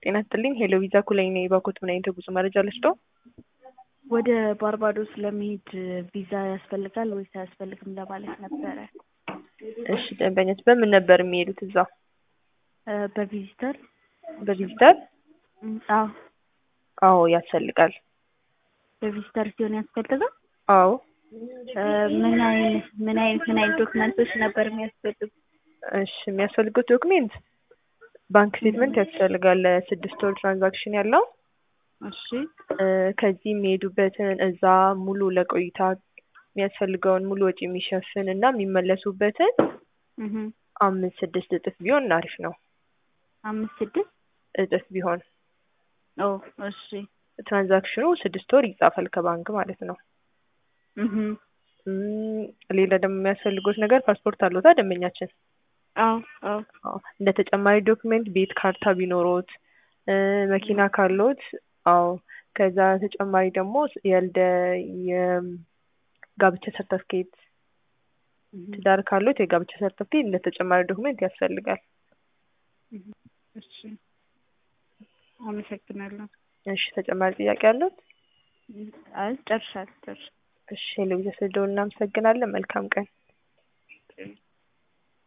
ጤና ይስጥልኝ ሄሎ ቪዛ ኩለኝ ነኝ ባኮት ምን አይነት ጉዞ መረጃ ልስጥዎ? ወደ ባርባዶስ ለመሄድ ቪዛ ያስፈልጋል ወይስ አያስፈልግም ለማለት ነበረ። እሺ ደንበኞች በምን ነበር የሚሄዱት እዛ? በቪዚተር በቪዚተር? አዎ አዎ ያስፈልጋል። በቪዚተር ሲሆን ያስፈልጋል? አዎ። ምን አይነት ዶክመንቶች ነበር የሚያስፈልጉት? እሺ የሚያስፈልጉት ዶክሜንት ባንክ ስቴትመንት ያስፈልጋል ለ6 ወር ትራንዛክሽን ያለው። እሺ ከዚህ የሚሄዱበትን እዛ ሙሉ ለቆይታ የሚያስፈልገውን ሙሉ ወጪ የሚሸፍን እና የሚመለሱበትን 5-6 እጥፍ ቢሆን አሪፍ ነው። 5-6 እጥፍ ቢሆን። ኦ እሺ። ትራንዛክሽኑ 6 ወር ይጻፋል ከባንክ ማለት ነው። ሌላ ደግሞ የሚያስፈልጉት ነገር ፓስፖርት አለዎታ ደንበኛችን? አዎ። እንደ ተጨማሪ ዶክመንት ቤት ካርታ ቢኖሮት መኪና ካለዎት አዎ። ከዛ ተጨማሪ ደግሞ የጋብቻ ሰርተፍኬት ትዳር ካለዎት የጋብቻ ሰርተፍኬት እንደ ተጨማሪ ዶክመንት ያስፈልጋል። እሺ አመሰግናለሁ። እሺ ተጨማሪ ጥያቄ አለዎት? አይ ጨርሻለሁ። እሺ ለቪዛ ስለደወሉ እናመሰግናለን። መልካም ቀን።